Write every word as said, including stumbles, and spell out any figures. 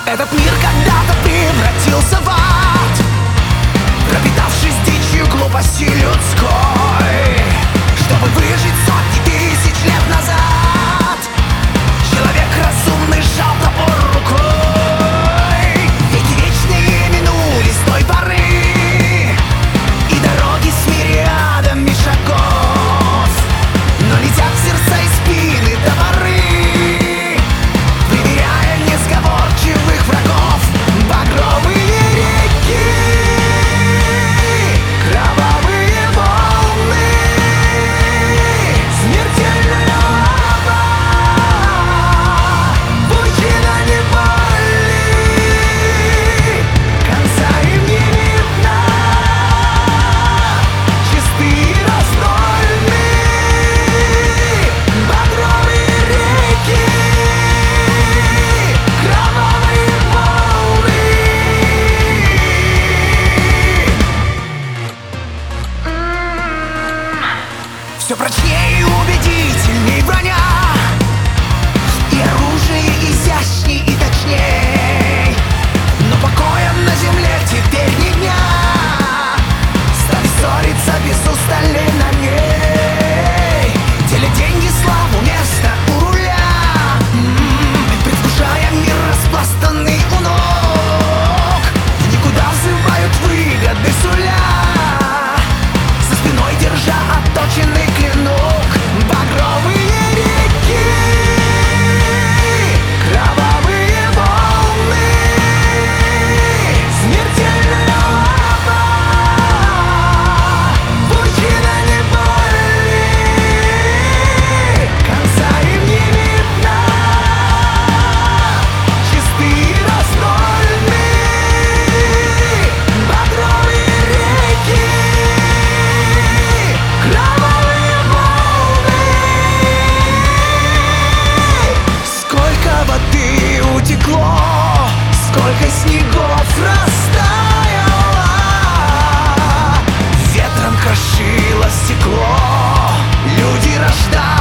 Этот мир когда-то превратился в ад, пропитавшись дичью глупости людской. Чтобы выжить сотни тысяч лет назад, человек разумный сжал топор рукой. Ведь вечные минули с той поры, и дороги с мириадами шагов, но летят в сердца и спины топоры, проверяя несговорчивых врагов. Багровые реки, кровавые волны, смертельная лава, пучина неволи, конца им не видно, чистые и раздольные багровые реки, кровавые волны. Все прочнее и убедительней броня, и оружие изящней и точней, но покоя на земле теперь ни дня. Стали ссориться без устали на ней, делят деньги, славу, место у руля, М, предвкушая мир, распластанный у ног. В никуда взывают выгоды суля, за спиной держа отточенный клинок. Багровые реки, кровавые волны, смертельная лава, пучина неволи, конца им не видно, чистые и раздольные багровые реки, кровавые волны. Сколько воды утекло, сколько снегов растаяло, ветром крошило стекло. Люди рождались